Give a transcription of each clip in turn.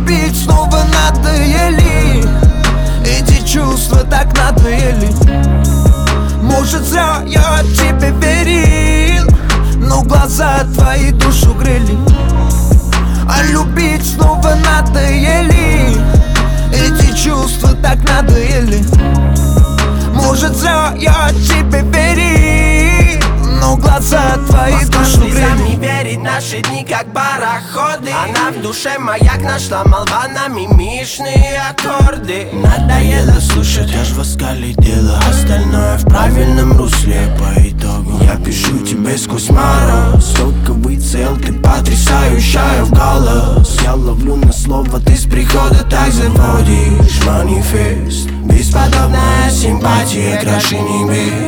любить снова надоели, эти чувства так надоели. Может, зря я тебе верил, но глаза твои душу грели. А любить снова надоели, эти чувства так надоели. Может, зря я тебе верил, но глаза твои душу грели. Не верить, наши дни как пароходы. Она в душе маяк нашла, молва на мимишные аккорды. Надоело слушать, аж в оскале дело. Остальное в правильном русле по итогу. Я пишу тебе сквозь мороз. Только выцел, ты потрясающая в голос. Я ловлю на слово, ты с прихода так заводишь. Манифест, бесподобная симпатия, краше небес.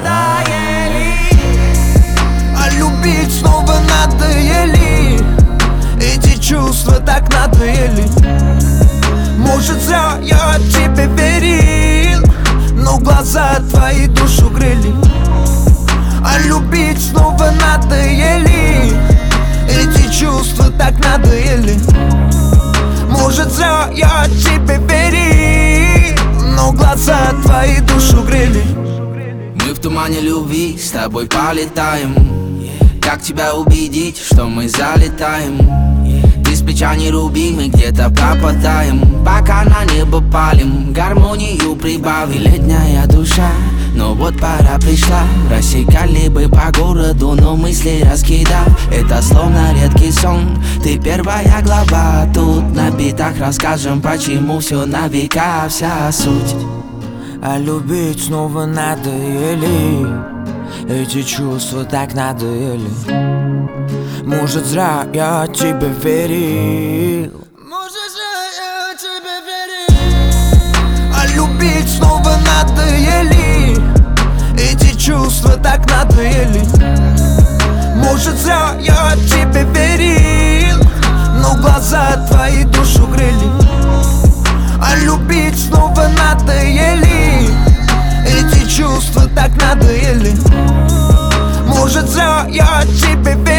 А любить снова надоели, эти чувства так надоели. Может, зря я тебе верил, но глаза твои душу грели. А любить снова надоели, эти чувства так надоели. Может, зря я тебе верил, но глаза твои душу грели. Мы в тумане любви с тобой полетаем. Как тебя убедить, что мы залетаем? Ты с плеча не руби, мы где-то пропадаем. Пока на небо палим, гармонию прибави. Летняя душа, но вот пора пришла. Рассекали бы по городу, но мысли раскидав. Это словно редкий сон, ты первая глава. Тут на битах расскажем, почему все на века, вся суть. А любить снова надоели, эти чувства так надоели. Может, зря я тебе верил, может, зря я тебе верил. А любить снова надоели, эти чувства так надоели. Может, зря я тебе верил, но глаза твои душу грели. А любить снова надоели, эти чувства так надоели. Может, зря я тебе верил.